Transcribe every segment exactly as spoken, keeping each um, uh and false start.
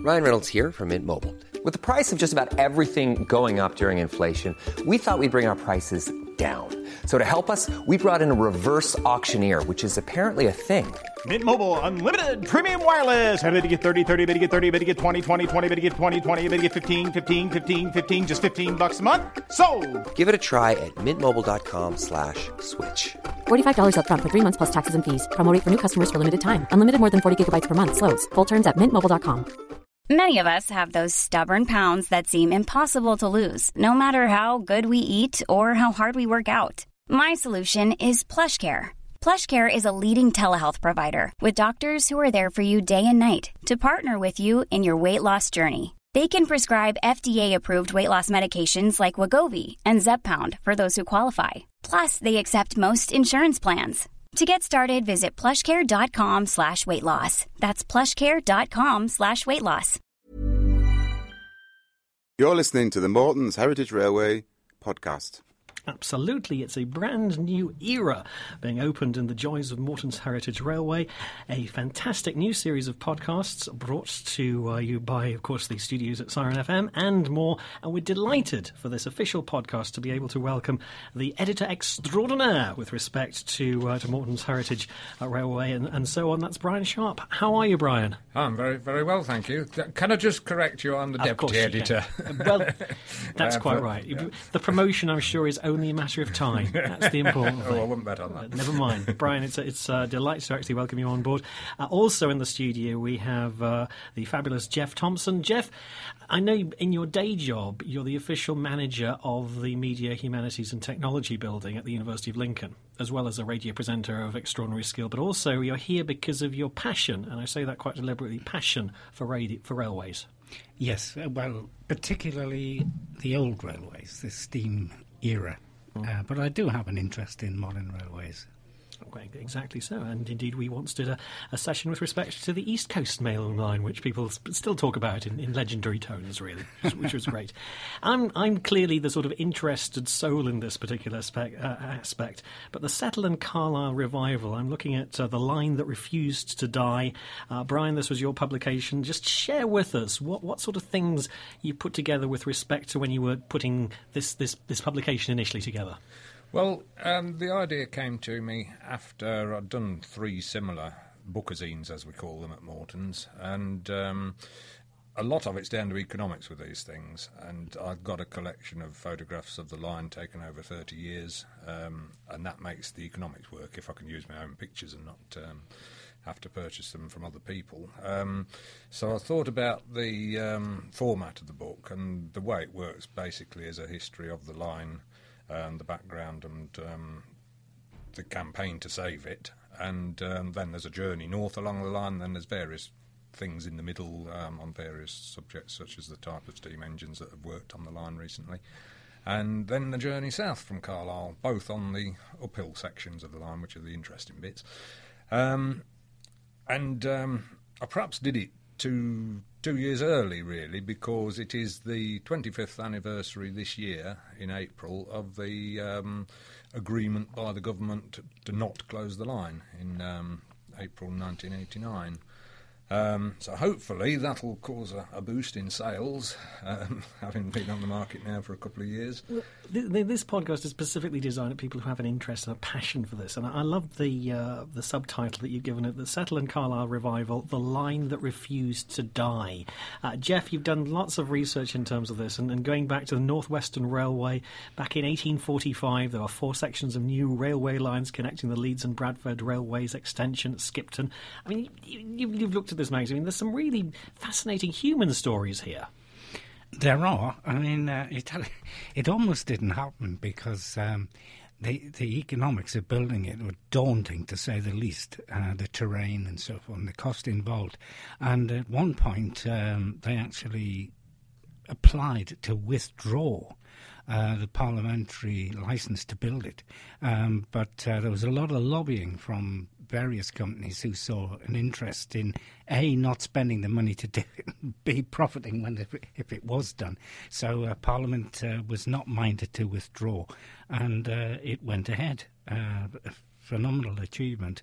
Ryan Reynolds here from Mint Mobile. With the price of just about everything going up during inflation, we thought we'd bring our prices down. So to help us, we brought in a reverse auctioneer, which is apparently a thing. Mint Mobile Unlimited Premium Wireless. How to get thirty, thirty, how to get thirty, how to get twenty, twenty, twenty, how to get twenty, twenty, how to get fifteen, fifteen, fifteen, fifteen, just fifteen bucks a month? Sold! Give it a try at mintmobile.com slash switch. forty-five dollars up front for three months plus taxes and fees. Promo rate for new customers for limited time. Unlimited more than forty gigabytes per month. Slows full terms at mint mobile dot com. Many of us have those stubborn pounds that seem impossible to lose, no matter how good we eat or how hard we work out. My solution is PlushCare. PlushCare is a leading telehealth provider with doctors who are there for you day and night to partner with you in your weight loss journey. They can prescribe F D A-approved weight loss medications like Wegovy and Zepbound for those who qualify. Plus, they accept most insurance plans. To get started, visit plushcare.com slash weight loss. That's plushcare.com slash weight loss. You're listening to the Morton's Heritage Railway podcast. Absolutely, it's a brand new era being opened in the joys of Morton's Heritage Railway. A fantastic new series of podcasts brought to uh, you by, of course, the studios at Siren F M and more. And we're delighted for this official podcast to be able to welcome the editor extraordinaire with respect to uh, to Morton's Heritage uh, Railway and, and so on. That's Brian Sharp. How are you, Brian? I'm very, very well, thank you. Can I just correct you? I'm the Of deputy editor. Well, that's Uh, quite but- right. yeah. The promotion, I'm sure, is only a matter of time. That's the important thing. Oh, I wouldn't bet on that. Never mind. Brian, it's a, it's a delight to actually welcome you on board. Uh, also in the studio, we have uh, the fabulous Jeff Thompson. Jeff, I know in your day job, you're the official manager of the Media, Humanities and Technology building at the University of Lincoln, as well as a radio presenter of extraordinary skill. But also, you're here because of your passion, and I say that quite deliberately, passion for radio, for railways. Yes, uh, well, particularly the old railways, the steam era. Uh, but I do have an interest in modern railways. Well, exactly so, and indeed we once did a, a session with respect to the East Coast Mail Line, which people sp- still talk about in, in legendary tones, really, which, which was great. I'm I'm clearly the sort of interested soul in this particular spec, uh, aspect, but the Settle and Carlisle revival, I'm looking at uh, The Line That Refused to Die. Uh, Brian, this was your publication. Just share with us what, what sort of things you put together with respect to when you were putting this, this, this publication initially together. Well, um, the idea came to me after I'd done three similar bookazines, as we call them at Morton's, and um, a lot of it's down to economics with these things. And I've got a collection of photographs of the line taken over thirty years, um, and that makes the economics work if I can use my own pictures and not um, have to purchase them from other people. Um, so I thought about the um, format of the book, and the way it works basically is a history of the line, Um, the background and um, the campaign to save it, and um, then there's a journey north along the line, then there's various things in the middle um, on various subjects such as the type of steam engines that have worked on the line recently, and then the journey south from Carlisle, both on the uphill sections of the line, which are the interesting bits. Um, and um, I perhaps did it two two years early, really, because it is the twenty-fifth anniversary this year, in April, of the um, agreement by the government to, to not close the line in um, April nineteen eighty-nine. Um, so hopefully that'll cause a, a boost in sales, um, having been on the market now for a couple of years. Well, th- th- this podcast is specifically designed at people who have an interest and a passion for this, and I, I love the uh, the subtitle that you've given it, The Settle and Carlisle Revival, The Line That Refused to Die. Uh, Jeff, you've done lots of research in terms of this, and, and going back to the North Western Railway, back in eighteen forty-five, there were four sections of new railway lines connecting the Leeds and Bradford Railways extension at Skipton. I mean, you, you, you've looked at this magazine. There's some really fascinating human stories here. There are. I mean, uh, it it almost didn't happen because um, the the economics of building it were daunting, to say the least. Uh, the terrain and so forth, and the cost involved. And at one point, um, they actually applied to withdraw Uh, the parliamentary licence to build it. Um, but uh, there was a lot of lobbying from various companies who saw an interest in, A, not spending the money to do it, and B, profiting when if it, if it was done. So uh, Parliament uh, was not minded to withdraw, and uh, it went ahead. Uh, a phenomenal achievement.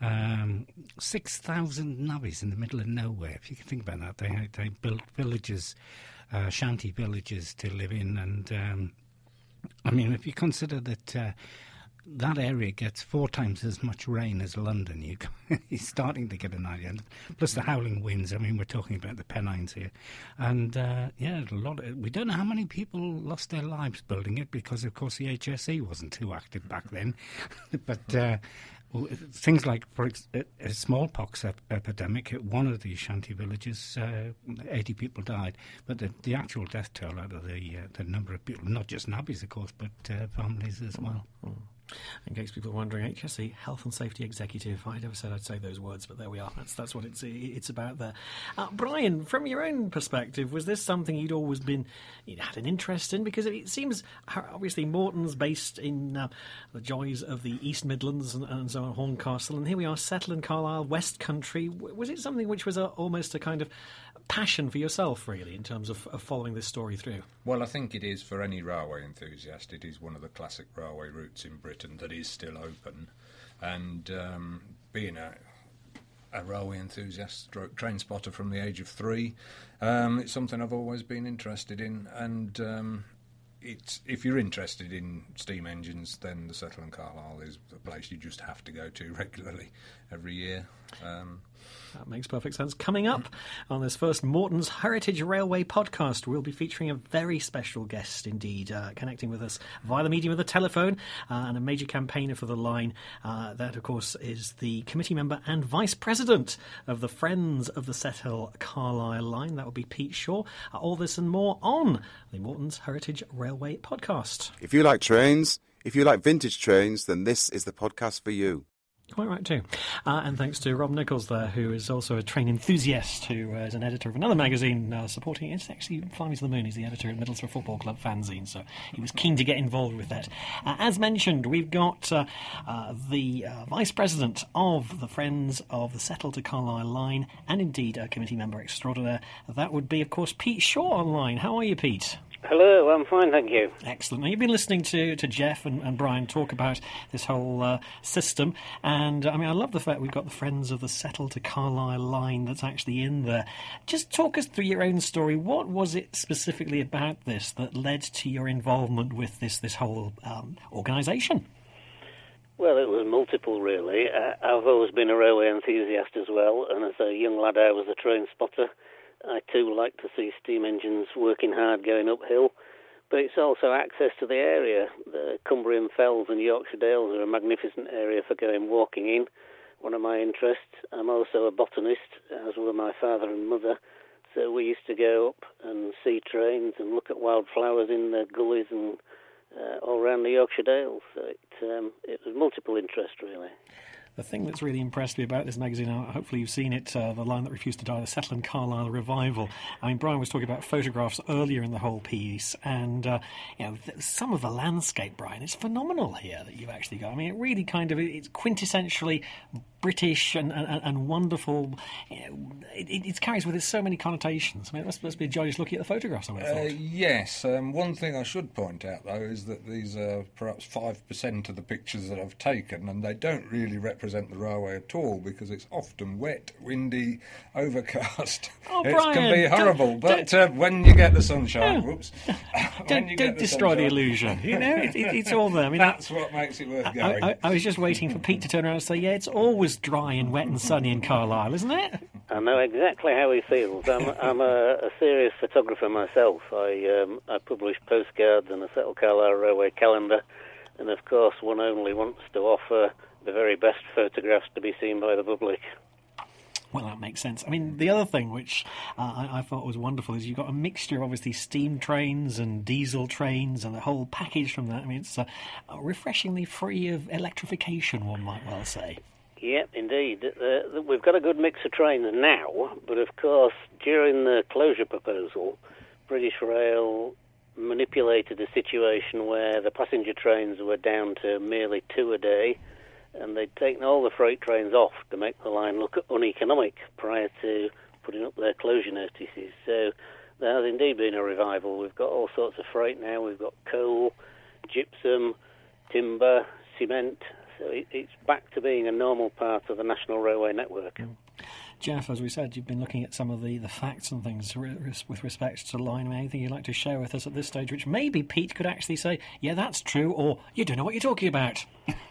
Um, six thousand navvies in the middle of nowhere. If you can think about that, they they built villages, uh, shanty villages to live in, and um, I mean, if you consider that uh, that area gets four times as much rain as London, you you're starting to get an idea. Plus the howling winds. I mean, we're talking about the Pennines here, and uh, yeah, a lot. Of, we don't know how many people lost their lives building it because, of course, the H S E wasn't too active back then, but. Uh, Things like, for ex- a smallpox ep- epidemic at one of these shanty villages, uh, eighty people died. But the, the actual death toll out of the uh, the number of people, not just nabbies, of course, but uh, families as well. Mm. In case people are wondering, H S E, Health and Safety Executive. I never said I'd say those words, but there we are. That's that's what it's it's about there. Uh, Brian, from your own perspective, was this something you'd always been you'd had an interest in? Because it seems obviously Morton's based in uh, the joys of the East Midlands and, and so on, Horncastle, and here we are, settled in Carlisle, West Country. Was it something which was a, almost a kind of passion for yourself, really, in terms of, of following this story through? Well, I think it is for any railway enthusiast. It is one of the classic railway routes in Britain that is still open, and um, being a, a railway enthusiast, stroke train spotter from the age of three, um, it's something I've always been interested in, and um, it's if you're interested in steam engines, then the Settle in Carlisle is a place you just have to go to regularly every year. Um, That makes perfect sense. Coming up on this first Morton's Heritage Railway podcast, we'll be featuring a very special guest indeed, uh, connecting with us via the medium of the telephone, uh, and a major campaigner for the line. Uh, that, of course, is the committee member and vice president of the Friends of the Settle Carlisle line. That will be Pete Shaw. Uh, all this and more on the Morton's Heritage Railway podcast. If you like trains, if you like vintage trains, then this is the podcast for you. Quite right too. Uh, and thanks to Rob Nichols there, who is also a train enthusiast, who uh, is an editor of another magazine uh, supporting, it's actually Fly Me to the Moon. He's the editor of Middlesbrough Football Club fanzine, so he was keen to get involved with that. Uh, as mentioned, we've got uh, uh, the uh, vice president of the Friends of the Settle to Carlisle line, and indeed a committee member extraordinaire. That would be, of course, Pete Shaw online. How are you, Pete? Hello, I'm fine, thank you. Excellent. Now, you've been listening to, to Jeff and, and Brian talk about this whole uh, system, and I mean, I love the fact we've got the Friends of the Settle to Carlisle line that's actually in there. Just talk us through your own story. What was it specifically about this that led to your involvement with this, this whole um, organisation? Well, it was multiple, really. Uh, I've always been a railway enthusiast as well, and as a young lad I was a train spotter. I too like to see steam engines working hard going uphill, but it's also access to the area. The Cumbrian Fells and Yorkshire Dales are a magnificent area for going walking in, one of my interests. I'm also a botanist, as were my father and mother, so we used to go up and see trains and look at wildflowers in the gullies and uh, all around the Yorkshire Dales. So it, um, it was multiple interest, really. The thing that's really impressed me about this magazine, hopefully you've seen it, uh, The Line That Refused to Die, the Settle in Carlisle revival. I mean, Brian was talking about photographs earlier in the whole piece, and uh, you know, th- some of the landscape, Brian, it's phenomenal here that you've actually got. I mean, it really kind of, it's quintessentially British and, and, and wonderful. You know, it, it carries with it so many connotations. I mean, it must, must be a joy just looking at the photographs, I would have thought. Uh, yes. Um, one thing I should point out, though, is that these are perhaps five percent of the pictures that I've taken, and they don't really represent the railway at all, because it's often wet, windy, overcast. Oh, it Brian, can be horrible, don't, but don't, uh, when you get the sunshine, no, whoops. don't, you don't the destroy sunshine, the illusion. You know, it, it, it's all there. I mean, that's what makes it worth going. I, I, I was just waiting for Pete to turn around and say, yeah, it's always dry and wet and sunny in Carlisle, isn't it? I know exactly how he feels. I'm, I'm a, a serious photographer myself. I um, I publish postcards and a Settle Carlisle Railway calendar, and of course one only wants to offer the very best photographs to be seen by the public. Well, that makes sense. I mean, the other thing which uh, I, I thought was wonderful is you've got a mixture of obviously steam trains and diesel trains and the whole package from that. I mean, it's uh, refreshingly free of electrification, one might well say. Yep, indeed. Uh, we've got a good mix of trains now, but of course, during the closure proposal, British Rail manipulated a situation where the passenger trains were down to merely two a day, and they'd taken all the freight trains off to make the line look uneconomic prior to putting up their closure notices. So there has indeed been a revival. We've got all sorts of freight now. We've got coal, gypsum, timber, cement. So it, it's back to being a normal part of the National Railway network. Mm. Jeff, as we said, you've been looking at some of the, the facts and things with respect to the line. Anything you'd like to share with us at this stage, which maybe Pete could actually say, yeah, that's true, or you don't know what you're talking about?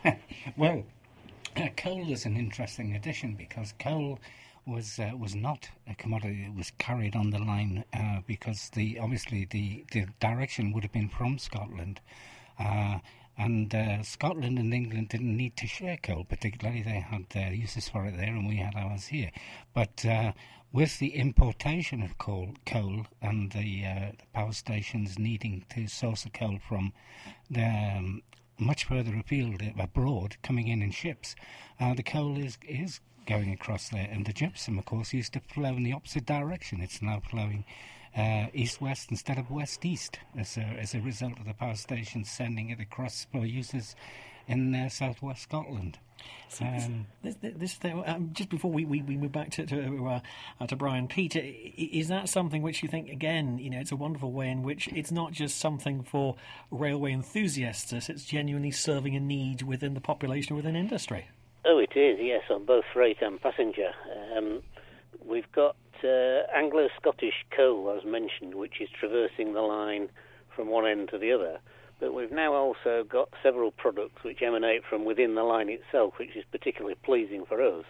Well, uh, coal is an interesting addition because coal was uh, was not a commodity that was carried on the line uh, because the obviously the, the direction would have been from Scotland. Uh, And uh, Scotland and England didn't need to share coal, particularly. They had their uses for it there and we had ours here. But uh, with the importation of coal, coal and the, uh, the power stations needing to source the coal from the, um, much further afield, abroad, coming in in ships, uh, the coal is, is going across there. And the gypsum, of course, used to flow in the opposite direction. It's now flowing Uh, east-west instead of west-east as a, as a result of the power station sending it across for users in uh, south-west Scotland. So um, this, this, this thing, um, just before we, we, we move back to to, uh, uh, to Brian, Peter, is that something which you think, again, you know, it's a wonderful way in which it's not just something for railway enthusiasts, it's genuinely serving a need within the population, within industry? Oh, it is, yes, on both freight and passenger. Um, we've got Uh, Anglo-Scottish coal, as mentioned, which is traversing the line from one end to the other. But we've now also got several products which emanate from within the line itself, which is particularly pleasing for us.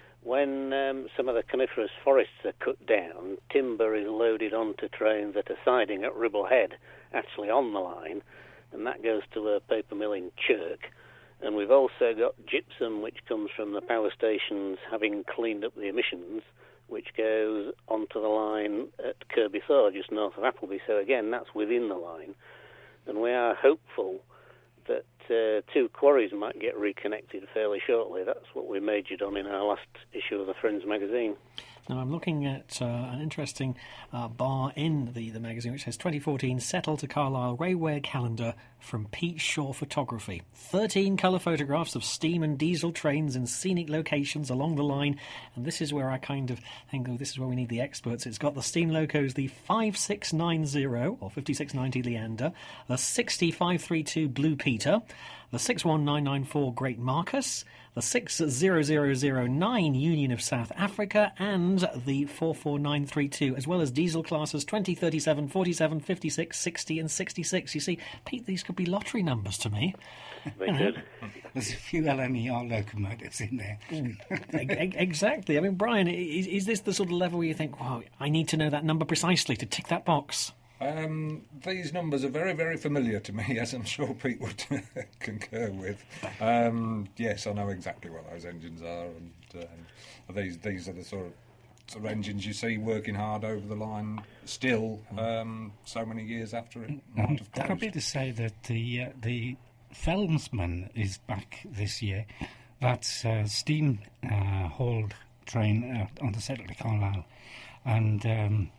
When um, some of the coniferous forests are cut down, timber is loaded onto trains that are siding at Ribble Head, actually on the line, and that goes to a paper mill in Chirk. And we've also got gypsum, which comes from the power stations having cleaned up the emissions, which goes onto the line at Kirby Thor, just north of Appleby. So again, that's within the line. And we are hopeful that uh, two quarries might get reconnected fairly shortly. That's what we majored on in our last issue of the Friends magazine. Now, I'm looking at uh, an interesting uh, bar in the, the magazine which says twenty fourteen Settle to Carlisle Railway Calendar from Pete Shaw Photography. thirteen colour photographs of steam and diesel trains in scenic locations along the line. And this is where I kind of think, oh, this is where we need the experts. It's got the steam locos, the five six nine zero or fifty-six ninety Leander, the sixty-five thirty-two Blue Peter, the six one nine nine four Great Marcus, the six zero zero zero nine Union of South Africa, and the four four nine three two, as well as diesel classes twenty, thirty-seven, forty-seven, fifty-six, sixty and sixty-six. You see, Pete, these could be lottery numbers to me. They could. There's a few L M E R locomotives in there. Exactly. I mean, Brian, is, is this the sort of level where you think, wow, I need to know that number precisely to tick that box? Um, these numbers are very, very familiar to me, as I'm sure Pete would concur with. Um, yes, I know exactly what those engines are, and uh, these these are the sort of, sort of engines you see working hard over the line still, um, so many years after it might have closed. Happy to say that the uh, the Fellsman is back this year. That's a steam uh, hauled train uh, on the Settle to Carlisle, and um,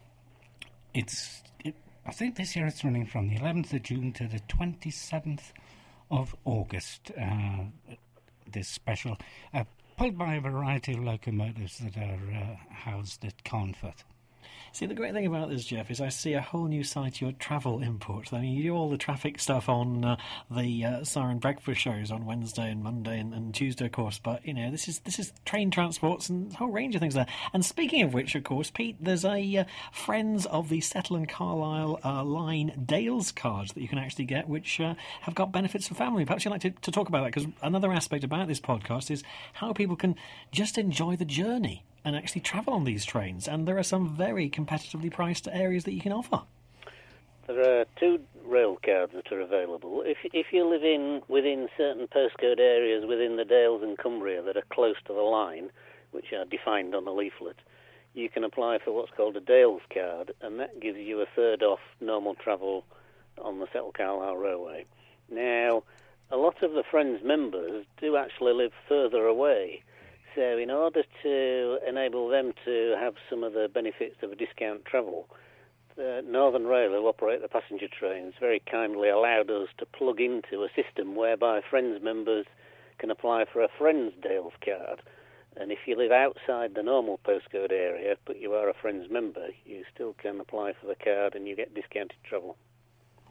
it's. I think this year it's running from the eleventh of June to the twenty-seventh of August, uh, this special, uh, pulled by a variety of locomotives that are uh, housed at Carnforth. See, the great thing about this, Jeff, is I see a whole new side to your travel import. I mean, you do all the traffic stuff on uh, the uh, Siren Breakfast shows on Wednesday and Monday and, and Tuesday, of course. But, you know, this is this is train transports and a whole range of things there. And speaking of which, of course, Pete, there's a uh, Friends of the Settle and Carlisle uh, line Dales cards that you can actually get, which uh, have got benefits for family. Perhaps you'd like to, to talk about that, because another aspect about this podcast is how people can just enjoy the journey and actually travel on these trains, and there are some very competitively priced areas that you can offer. There are two rail cards that are available. If if you live in within certain postcode areas within the Dales and Cumbria that are close to the line, which are defined on the leaflet, you can apply for what's called a Dales card, and that gives you a third off normal travel on the Settle Carlisle Railway. Now, a lot of the Friends members do actually live further away. So in order to enable them to have some of the benefits of a discount travel, the Northern Rail, who operate the passenger trains, very kindly allowed us to plug into a system whereby Friends members can apply for a Friends Dales card. And if you live outside the normal postcode area, but you are a Friends member, you still can apply for the card and you get discounted travel.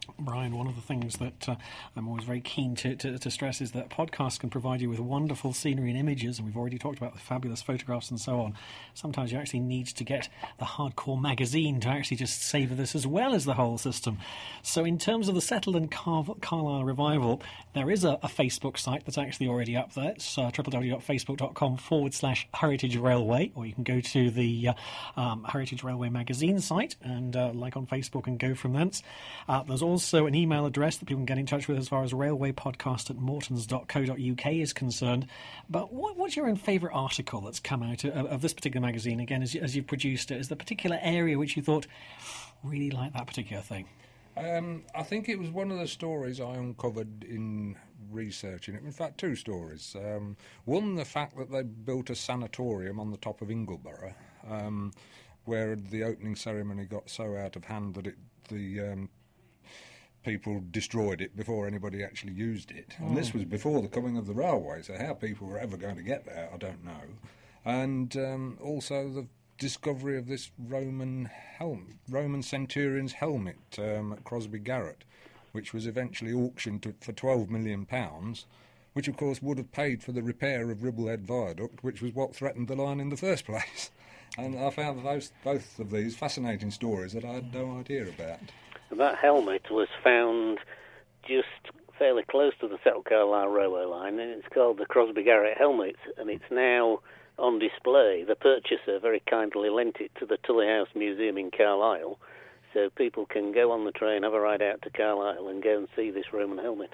Brian, one of the things that uh, I'm always very keen to, to, to stress is that podcasts can provide you with wonderful scenery and images, and we've already talked about the fabulous photographs and so on. Sometimes you actually need to get the hardcore magazine to actually just savour this as well as the whole system. So in terms of the Settle and Car- Carlisle revival, there is a, a Facebook site that's actually already up there. It's uh, www.facebook.com forward slash Heritage Railway, or you can go to the uh, um, Heritage Railway magazine site and uh, like on Facebook and go from thence. Uh, there's also Also, an email address that people can get in touch with as far as railwaypodcast at mortons dot co dot uk is concerned. But what, what's your own favourite article that's come out of, of this particular magazine? Again, as, you, as you've produced it, is there a particular area which you thought, really like that particular thing? Um, I think it was one of the stories I uncovered in researching it. In fact, two stories. Um, one, the fact that they built a sanatorium on the top of Ingleborough, um, where the opening ceremony got so out of hand that it the um, people destroyed it before anybody actually used it. And this was before the coming of the railway, so how people were ever going to get there, I don't know. And um, also the discovery of this Roman helmet, Roman centurion's helmet um, at Crosby Garrett, which was eventually auctioned to, for twelve million pounds, which of course would have paid for the repair of Ribblehead Viaduct, which was what threatened the line in the first place. And I found those, both of these fascinating stories that I had no idea about. That helmet was found just fairly close to the Settle Carlisle railway line, and it's called the Crosby Garrett helmet, and it's now on display. The purchaser very kindly lent it to the Tully House Museum in Carlisle, so people can go on the train, have a ride out to Carlisle, and go and see this Roman helmet.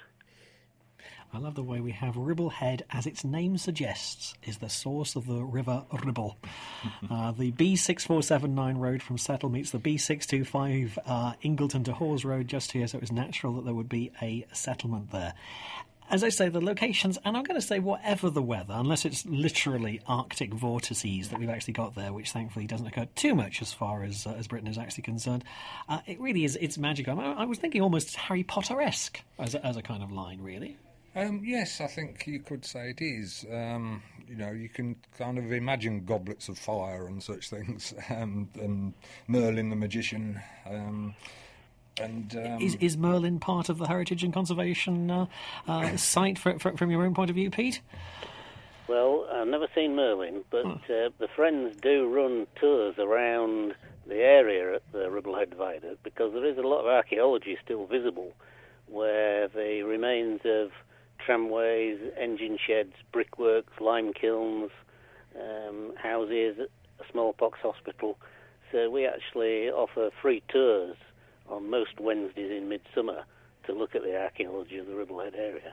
I love the way we have Ribblehead, as its name suggests, is the source of the River Ribble. uh, the B six four seven nine road from Settle meets the B six two five uh, Ingleton to Hawes Road just here, so it was natural that there would be a settlement there. As I say, the locations, and I'm going to say whatever the weather, unless it's literally Arctic vortices that we've actually got there, which thankfully doesn't occur too much as far as uh, as Britain is actually concerned, uh, it really is, it's magical. I, I was thinking almost Harry Potter-esque as a, as a kind of line, really. Um, yes, I think you could say it is. Um, you know, you can kind of imagine goblets of fire and such things, um, and Merlin the magician. Um, and um, is is Merlin part of the heritage and conservation uh, uh, site for, for, from your own point of view, Pete? Well, I've never seen Merlin, but uh, the Friends do run tours around the area at the Ribblehead Viaduct, because there is a lot of archaeology still visible, where the remains of tramways, engine sheds, brickworks, lime kilns, um, houses, a smallpox hospital. So we actually offer free tours on most Wednesdays in midsummer to look at the archaeology of the Ribblehead area.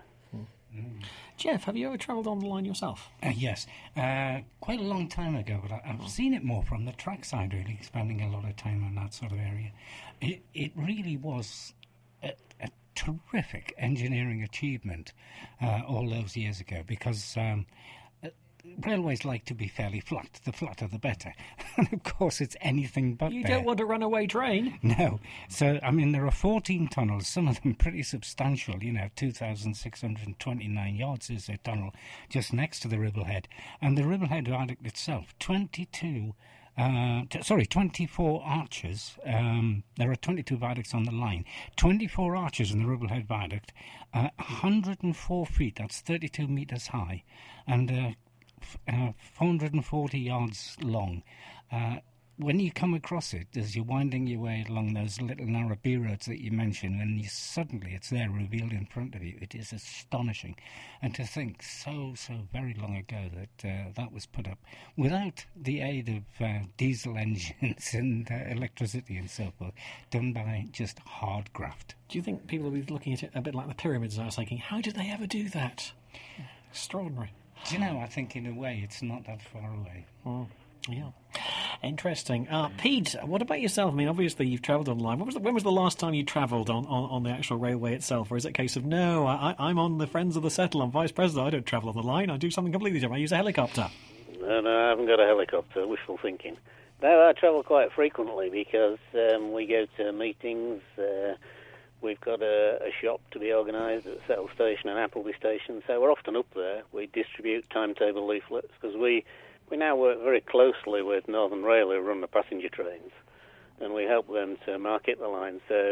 Mm. Jeff, have you ever travelled on the line yourself? Uh, yes, uh, quite a long time ago, but I, I've seen it more from the trackside, really, spending a lot of time on that sort of area. It, it really was a, a terrific engineering achievement uh, all those years ago, because um, uh, railways like to be fairly flat. The flatter the better. And of course it's anything but You there. don't want a runaway train. No. So, I mean, there are fourteen tunnels, some of them pretty substantial, you know, two thousand six hundred twenty-nine yards is a tunnel just next to the Ribblehead. And the Ribblehead Viaduct itself, twenty-two Uh, t- sorry, twenty-four arches. Um, there are twenty-two viaducts on the line. twenty-four arches in the Ribblehead Viaduct. Uh, one hundred four feet, that's thirty-two metres high, and uh, f- uh, four hundred forty yards long. Uh, when you come across it, as you're winding your way along those little narrow B roads that you mentioned, and you, suddenly it's there revealed in front of you, it is astonishing. And to think so, so very long ago that uh, that was put up without the aid of uh, diesel engines and uh, electricity and so forth, done by just hard graft. Do you think people will be looking at it a bit like the pyramids? I was thinking, how did they ever do that? Extraordinary. Do you know, I think in a way it's not that far away. Mm. Yeah. Interesting. Uh, Pete, what about yourself? I mean, obviously you've travelled online. When was, the, when was the last time you travelled on, on, on the actual railway itself? Or is it a case of, no, I, I'm on the Friends of the Settle, I'm Vice President, I don't travel on the line, I do something completely different, I use a helicopter? No, no, I haven't got a helicopter, wishful thinking. No, I travel quite frequently because um, we go to meetings, uh, we've got a, a shop to be organised at Settle Station and Appleby Station, so we're often up there. We distribute timetable leaflets because we... We now work very closely with Northern Rail, who run the passenger trains, and we help them to market the line. So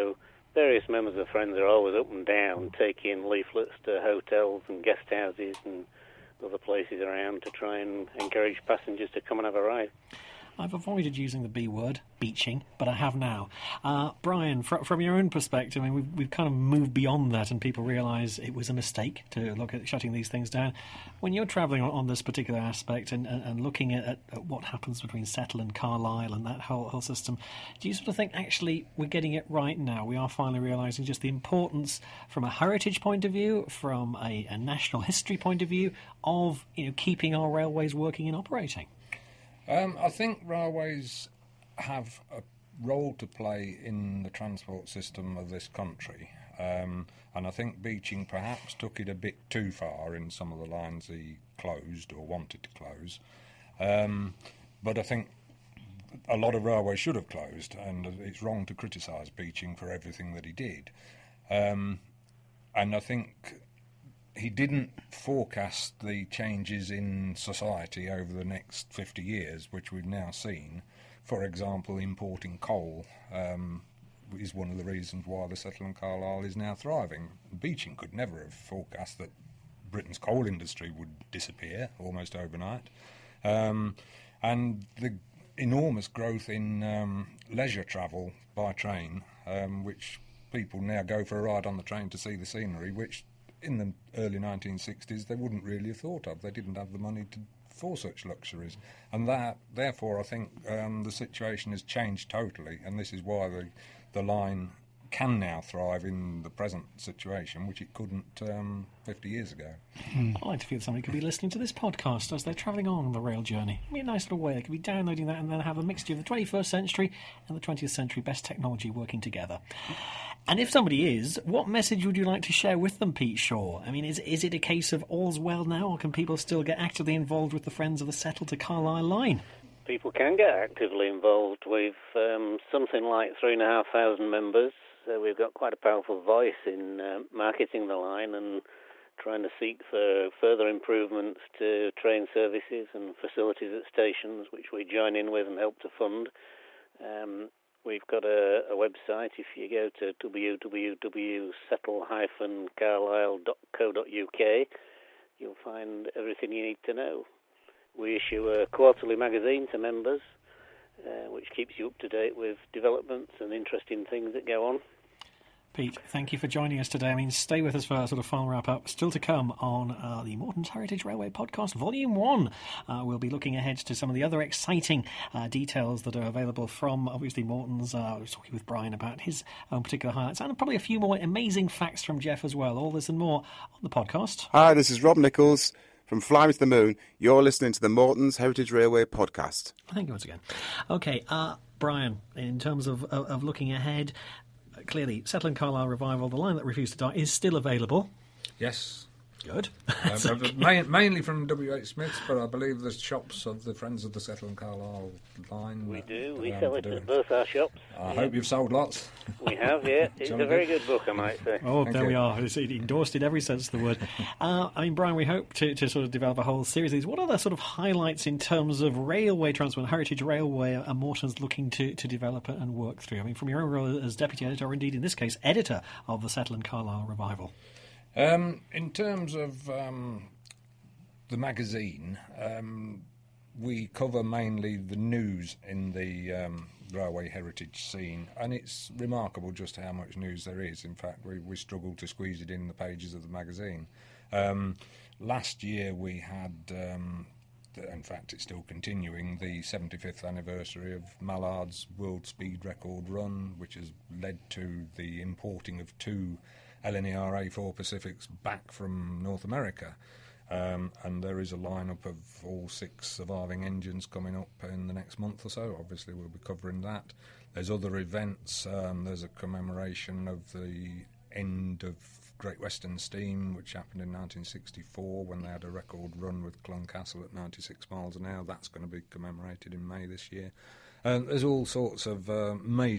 various members of Friends are always up and down taking leaflets to hotels and guest houses and other places around to try and encourage passengers to come and have a ride. I've avoided using the B word, beaching, but I have now. Uh, Brian, fr- from your own perspective, I mean, we've, we've kind of moved beyond that and people realise it was a mistake to look at shutting these things down. When you're travelling on, on this particular aspect and, and, and looking at, at what happens between Settle and Carlisle and that whole, whole system, do you sort of think, actually, we're getting it right now? We are finally realising just the importance from a heritage point of view, from a, a national history point of view, of you know keeping our railways working and operating? Um, I think railways have a role to play in the transport system of this country, um, and I think Beeching perhaps took it a bit too far in some of the lines he closed or wanted to close. Um, but I think a lot of railways should have closed, and it's wrong to criticise Beeching for everything that he did. Um, and I think he didn't forecast the changes in society over the next fifty years, which we've now seen. For example, importing coal um, is one of the reasons why the Settle and Carlisle is now thriving. Beeching could never have forecast that Britain's coal industry would disappear almost overnight. Um, and the enormous growth in um, leisure travel by train, um, which people now go for a ride on the train to see the scenery, which in the early nineteen sixties they wouldn't really have thought of. They didn't have the money to, for such luxuries. And that, therefore, I think um, the situation has changed totally, and this is why the, the line can now thrive in the present situation, which it couldn't um, fifty years ago. I like to feel that somebody could be listening to this podcast as they're travelling on the rail journey. It'd be a nice little way. They could be downloading that and then have a mixture of the twenty-first century and the twentieth century best technology working together. And if somebody is, what message would you like to share with them, Pete Shaw? I mean, is is it a case of all's well now, or can people still get actively involved with the Friends of the Settle to Carlisle line? People can get actively involved. We've um, something like three and a half thousand members. So we've got quite a powerful voice in uh, marketing the line and trying to seek for further improvements to train services and facilities at stations, which we join in with and help to fund. Um, we've got a, a website. If you go to w w w dot settle dash carlisle dot co dot u k, you'll find everything you need to know. We issue a quarterly magazine to members, Uh, which keeps you up to date with developments and interesting things that go on. Pete, thank you for joining us today. I mean, stay with us for a sort of final wrap-up. Still to come on uh, the Morton's Heritage Railway Podcast, Volume one. Uh, we'll be looking ahead to some of the other exciting uh, details that are available from, obviously, Morton's. Uh, I was talking with Brian about his own particular highlights, and probably a few more amazing facts from Jeff as well. All this and more on the podcast. Hi, this is Rob Nichols. From Fly Me to the Moon, you're listening to the Morton's Heritage Railway Podcast. Thank you once again. OK, uh, Brian, in terms of, of, of looking ahead, uh, clearly, Settle and Carlisle Revival, the line that refused to die, is still available. Yes. Good. um, okay. main, mainly from W H Smith's, but I believe the shops of the Friends of the Settle and Carlisle line. We do. We um, sell it at both our shops. I yeah. hope you've sold lots. We have, yeah. It's a very good book, I might say. Oh, Thank there you. we are. It's endorsed in every sense of the word. uh, I mean, Brian, we hope to, to sort of develop a whole series of these. What are the sort of highlights in terms of railway transport, Heritage Railway, are Morton's looking to, to develop and work through? I mean, from your own role as Deputy Editor, or indeed in this case, Editor of the Settle and Carlisle Revival. Um, in terms of um, the magazine, um, we cover mainly the news in the um, railway heritage scene, and it's remarkable just how much news there is. In fact, we, we struggle to squeeze it in the pages of the magazine. Um, last year we had, um, the, in fact it's still continuing, the seventy-fifth anniversary of Mallard's World Speed Record Run, which has led to the importing of two L N E R A four Pacifics back from North America. Um, and there is a lineup of all six surviving engines coming up in the next month or so. Obviously, we'll be covering that. There's other events. Um, there's a commemoration of the end of Great Western Steam, which happened in nineteen sixty-four when they had a record run with Cluncastle at ninety-six miles an hour. That's going to be commemorated in May this year. Um, there's all sorts of uh, major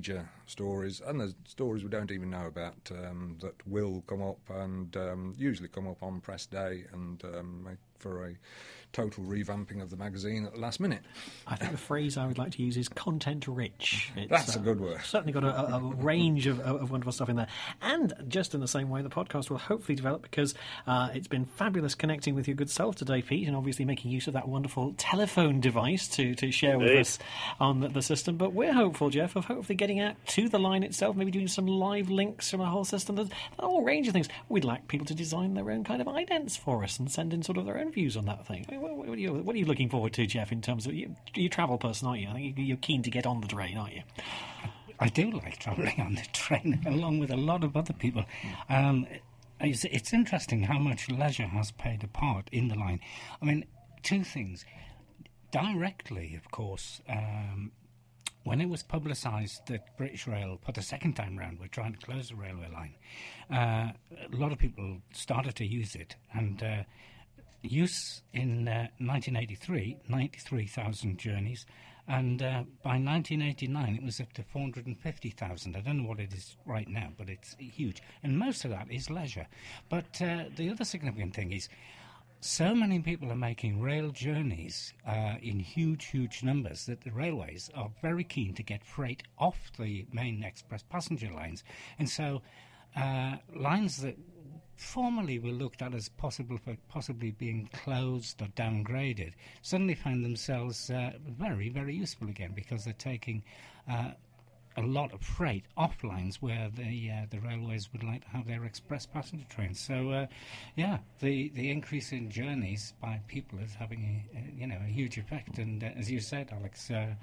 stories, and there's stories we don't even know about um, that will come up and um, usually come up on press day and um, make for a total revamping of the magazine at the last minute. I think the phrase I would like to use is content rich. It's, That's a uh, good word. Certainly got a, a range of, of wonderful stuff in there. And just in the same way, the podcast will hopefully develop, because uh, it's been fabulous connecting with your good self today, Pete, and obviously making use of that wonderful telephone device to, to share with us on the, the system. But we're hopeful, Jeff, of hopefully getting out to the line itself, maybe doing some live links from the whole system. There's a whole range of things. We'd like people to design their own kind of idents for us and send in sort of their own views on that thing. I mean, what, what, are you, what are you looking forward to, Jeff, in terms of... You, you're a travel person, aren't you? I think you're keen to get on the train, aren't you? I do like travelling on the train, along with a lot of other people. Um, it's, it's interesting how much leisure has played a part in the line. I mean, two things. Directly, of course, um, when it was publicised that British Rail, for the second time round, were trying to close the railway line, uh, a lot of people started to use it. And uh, use in uh, nineteen eighty-three, ninety-three thousand journeys. And uh, by nineteen eighty-nine, it was up to four hundred fifty thousand. I don't know what it is right now, but it's huge. And most of that is leisure. But uh, the other significant thing is so many people are making rail journeys uh, in huge, huge numbers that the railways are very keen to get freight off the main express passenger lines. And so uh, lines that formerly were looked at as possible for possibly being closed or downgraded suddenly find themselves uh, very, very useful again, because they're taking uh, a lot of freight off lines where the uh, the railways would like to have their express passenger trains. So, uh, yeah, the, the increase in journeys by people is having a, a you know a huge effect. And uh, as you said, Alex, uh,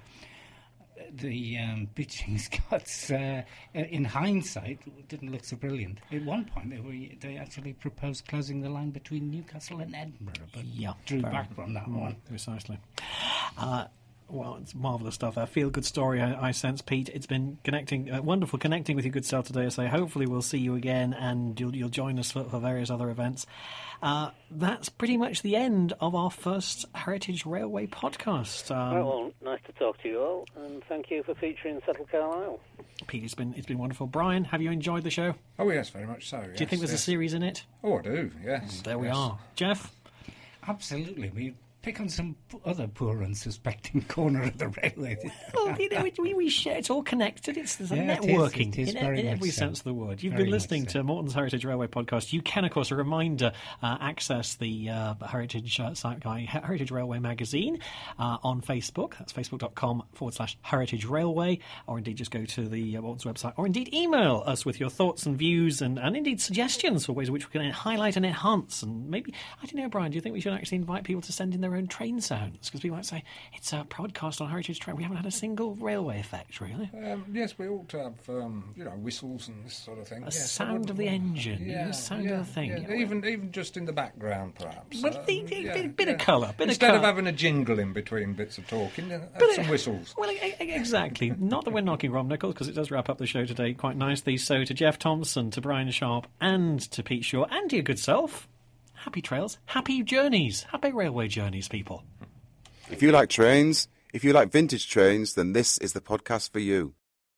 the um, bitching Scots, uh, in hindsight, didn't look so brilliant. At one point, they were they actually proposed closing the line between Newcastle and Edinburgh, but yeah, drew back from that one. Precisely. Uh, well, it's marvellous stuff. A feel-good story, I, I sense, Pete. It's been connecting, uh, wonderful connecting with your good self today. So hopefully we'll see you again, and you'll, you'll join us for, for various other events. Uh, that's pretty much the end of our first Heritage Railway podcast. Um, well, well, nice to talk to you all, and thank you for featuring Settle Carlisle. Pete, it's been it's been wonderful. Brian, have you enjoyed the show? Oh, yes, very much so. Do Yes, you think there's yes. a series in it? Oh, I do, yes. There we yes. are. Jeff? Absolutely. We pick on some p- other poor unsuspecting corner of the railway. Well, you know, we, we share, it's all connected. It's there's a Yeah, it is, networking it is in, very in much every so. sense of the word. You've Very been much listening so. to Morton's Heritage Railway podcast. You can, of course, a reminder, uh, access the uh, Heritage uh, site guy, Heritage Railway magazine uh, on Facebook. That's facebook.com forward slash Heritage Railway, or indeed just go to the uh, Morton's website, or indeed email us with your thoughts and views, and, and indeed suggestions for ways in which we can highlight and enhance. And maybe, I don't know, Brian, do you think we should actually invite people to send in their own train sounds? Because people might say, it's a podcast on Heritage Train. We haven't had a single railway effect, really. Um, yes, we ought to have, um, you know, whistles and this sort of thing. A yes, sound of the engine, yeah, the sound yeah, of the thing. yeah. Yeah, even even just in the background, perhaps. But Um, the- the- yeah, bit, bit yeah. of colour, bit Instead of of colour. having a jingle in between bits of talking, uh, have But, some uh, whistles. Well, e- e- exactly. Not that we're knocking Rob Nichols, because it does wrap up the show today quite nicely. So to Jeff Thompson, to Brian Sharp, and to Pete Shaw, and to your good self, happy trails, happy journeys, happy railway journeys, people. If you like trains, if you like vintage trains, then this is the podcast for you.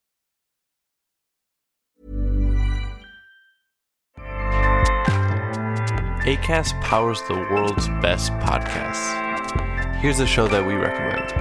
Acast powers the world's best podcasts. Here's a show that we recommend.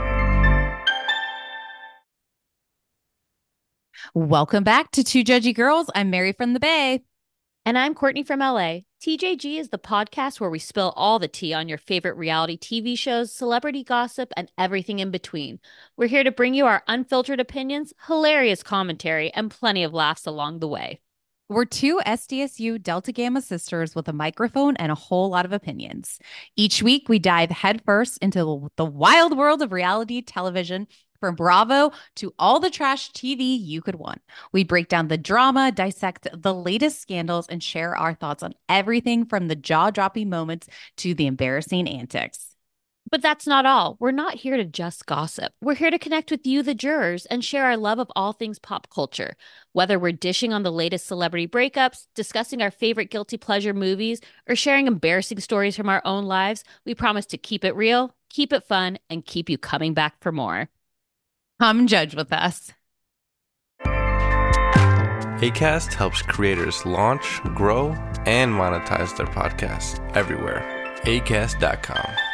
Welcome back to Two Judgy Girls. I'm Mary from the Bay. And I'm Courtney from L A. T J G is the podcast where we spill all the tea on your favorite reality T V shows, celebrity gossip, and everything in between. We're here to bring you our unfiltered opinions, hilarious commentary, and plenty of laughs along the way. We're two S D S U Delta Gamma sisters with a microphone and a whole lot of opinions. Each week, we dive headfirst into the wild world of reality television, from Bravo to all the trash T V you could want. We break down the drama, dissect the latest scandals, and share our thoughts on everything from the jaw-dropping moments to the embarrassing antics. But that's not all. We're not here to just gossip. We're here to connect with you, the jurors, and share our love of all things pop culture. Whether we're dishing on the latest celebrity breakups, discussing our favorite guilty pleasure movies, or sharing embarrassing stories from our own lives, we promise to keep it real, keep it fun, and keep you coming back for more. Come judge with us. Acast helps creators launch, grow, and monetize their podcasts everywhere. acast dot com.